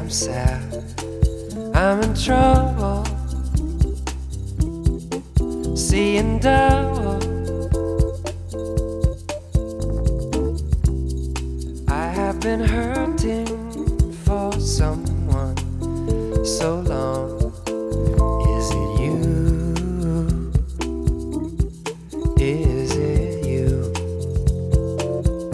sad, I'm in trouble, seeing double. I have been hurting for someone so long.